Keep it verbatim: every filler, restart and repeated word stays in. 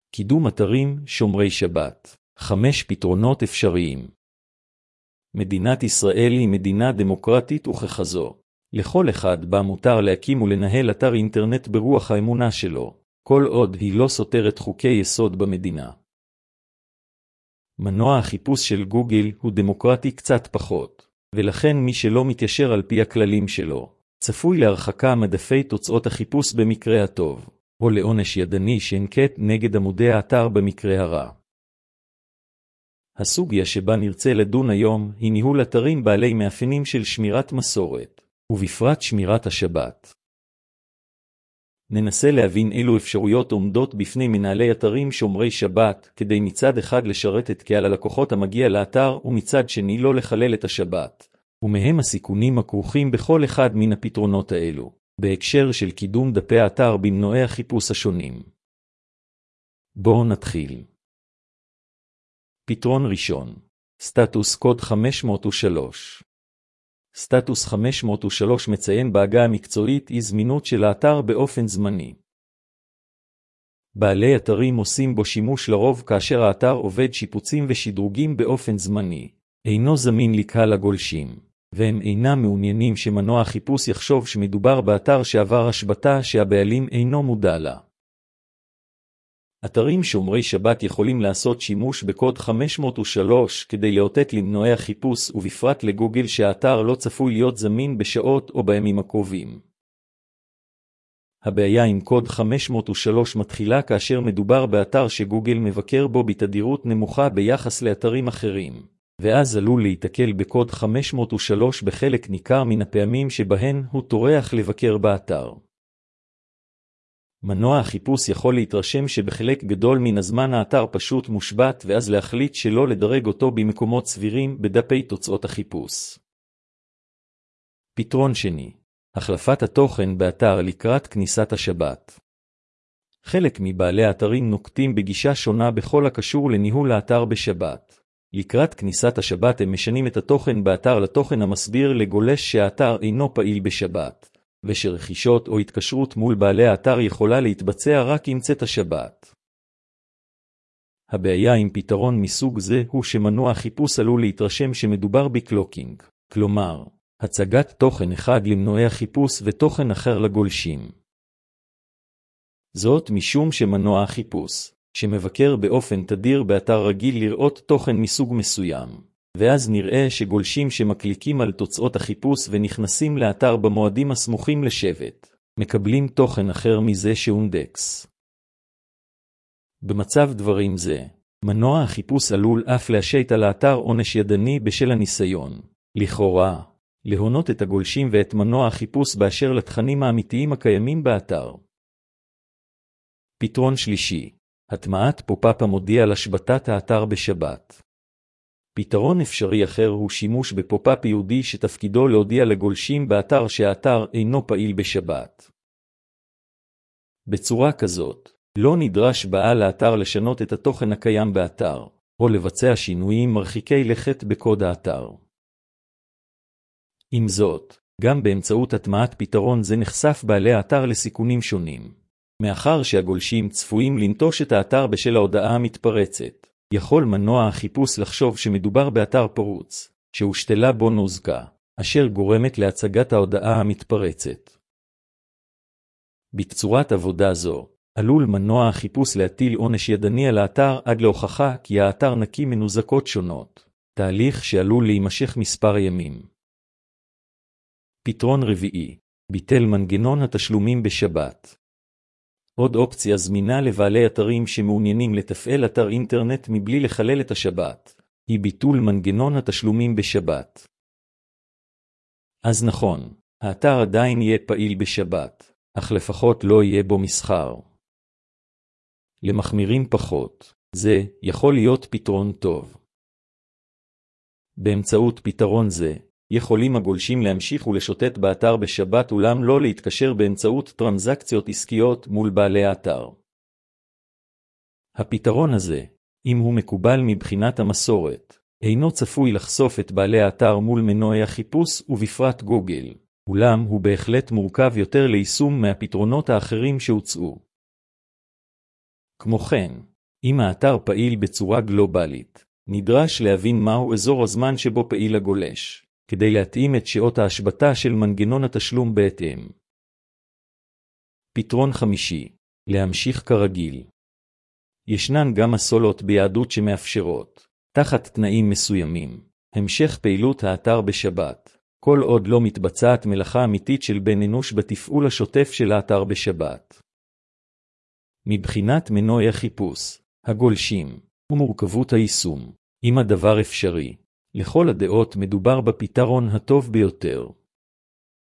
קידום אתרים שומרי שבת. חמש פתרונות אפשריים. מדינת ישראל היא מדינה דמוקרטית וככזו. לכל אחד בה מותר להקים ולנהל אתר אינטרנט ברוח האמונה שלו, כל עוד היא לא סותרת חוקי יסוד במדינה. מנוע החיפוש של גוגל הוא דמוקרטי קצת פחות, ולכן מי שלא מתיישר על פי הכללים שלו, צפוי להרחקה מדפי תוצאות החיפוש במקרה הטוב, או לעונש ידני שנקט נגד עמודי האתר במקרה הרע. הסוגיה שבה נרצה לדון היום היא ניהול אתרים בעלי מאפיינים של שמירת מסורת, ובפרט שמירת השבת. ננסה להבין אילו אפשרויות עומדות בפני מנהלי אתרים שומרי שבת, כדי מצד אחד לשרת את קהל הלקוחות המגיע לאתר, ומצד שני לא לחלל את השבת, ומהם הסיכונים הכרוכים בכל אחד מן הפתרונות האלו, בהקשר של קידום דפי האתר במנועי החיפוש השונים. בואו נתחיל. פתרון ראשון, סטטוס קוד חמש מאות ושלוש. סטטוס חמש מאות ושלוש מציין בעגה המקצועית אי זמינות של האתר באופן זמני. בעלי אתרים עושים בו שימוש לרוב כאשר האתר עובד שיפוצים ושדרוגים באופן זמני, אינו זמין לקהל הגולשים, והם אינם מעוניינים שמנוע החיפוש יחשוב שמדובר באתר שעבר השבתה שהבעלים אינו מודע לה. אתרים שומרי שבת יכולים לעשות שימוש בקוד חמש מאות ושלוש כדי לאותת למנועי החיפוש ובפרט לגוגל שהאתר לא צפוי להיות זמין בשעות או בימים הקרובים. הבעיה עם קוד חמש מאות ושלוש מתחילה כאשר מדובר באתר שגוגל מבקר בו בתדירות נמוכה ביחס לאתרים אחרים, ואז עלול להתקל בקוד חמש מאות ושלוש בחלק ניכר מן הפעמים שבהן הוא טורח לבקר באתר. מנוע החיפוש יכול להתרשם שבחלק גדול מן הזמן האתר פשוט מושבת ואז להחליט שלא לדרג אותו במקומות סבירים בדפי תוצאות החיפוש. פתרון שני, החלפת התוכן באתר לקראת כניסת השבת. חלק מבעלי האתרים נוקטים בגישה שונה בכל הקשור לניהול האתר בשבת. לקראת כניסת השבת הם משנים את התוכן באתר לתוכן המסביר לגולש שהאתר אינו פעיל בשבת, ושרכישות או התקשרות מול בעלי האתר יכולה להתבצע רק עם צאת השבת. הבעיה עם פתרון מסוג זה הוא שמנוע החיפוש עלול להתרשם שמדובר בקלוקינג, כלומר, הצגת תוכן אחד למנועי החיפוש ותוכן אחר לגולשים. זאת משום שמנוע החיפוש, שמבקר באופן תדיר באתר רגיל לראות תוכן מסוג מסוים, ואז נראה שגולשים שמקליקים על תוצאות החיפוש ונכנסים לאתר במועדים הסמוכים לשבת, מקבלים תוכן אחר מזה שהונדקס. במצב דברים זה, מנוע החיפוש עלול אף להשית על האתר עונש ידני בשל הניסיון, לכאורה, להונות את הגולשים ואת מנוע החיפוש באשר לתכנים האמיתיים הקיימים באתר. פתרון שלישי, הטמעת פופ-אפ המודיע על השבתת האתר בשבת. פתרון אפשרי אחר הוא שימוש בפופ-אפ ייעודי שתפקידו להודיע לגולשים באתר שהאתר אינו פעיל בשבת. בצורה כזאת, לא נדרש בעל האתר לשנות את התוכן הקיים באתר, או לבצע שינויים מרחיקי לכת בקוד האתר. עם זאת, גם באמצעות הטמעת פתרון זה נחשף בעלי האתר לסיכונים שונים. מאחר שהגולשים צפויים לנטוש את האתר בשל ההודעה המתפרצת, יכול מנוע החיפוש לחשוב שמדובר באתר פרוץ, שהושתלה בו נוזקה, אשר גורמת להצגת ההודעה המתפרצת. בצורת עבודה זו, עלול מנוע החיפוש להטיל עונש ידני על האתר עד להוכחה כי האתר נקי מנוזקות שונות, תהליך שעלול להימשך מספר ימים. פתרון רביעי, ביטל מנגנון התשלומים בשבת. עוד אופציה זמינה לבעלי אתרים שמעוניינים לתפעל אתר אינטרנט מבלי לחלל את השבת, היא ביטול מנגנון התשלומים בשבת. אז נכון, האתר עדיין יהיה פעיל בשבת, אך לפחות לא יהיה בו מסחר. למחמירים פחות, זה יכול להיות פתרון טוב. באמצעות פתרון זה, יכולים הגולשים להמשיך ולשוטט באתר בשבת אולם לא להתקשר באמצעות טרנזקציות עסקיות מול בעלי האתר. הפתרון הזה, אם הוא מקובל מבחינת המסורת, אינו צפוי לחשוף את בעלי האתר מול מנועי החיפוש ובפרט גוגל, אולם הוא בהחלט מורכב יותר ליישום מהפתרונות האחרים שהוצאו. כמו כן, אם האתר פעיל בצורה גלובלית, נדרש להבין מהו אזור הזמן שבו פעיל הגולש, כדי להתאים את שעות ההשבתה של מנגנון התשלום בהתאם. פתרון חמישי, להמשיך כרגיל. ישנן גם מסולות ביהדות שמאפשרות, תחת תנאים מסוימים, המשך פעילות האתר בשבת, כל עוד לא מתבצעת מלאכה אמיתית של בן אנוש בתפעול השוטף של האתר בשבת. מבחינת מנועי החיפוש, הגולשים, ומורכבות היישום, אם הדבר אפשרי, לכל הדעות מדובר בפתרון הטוב ביותר.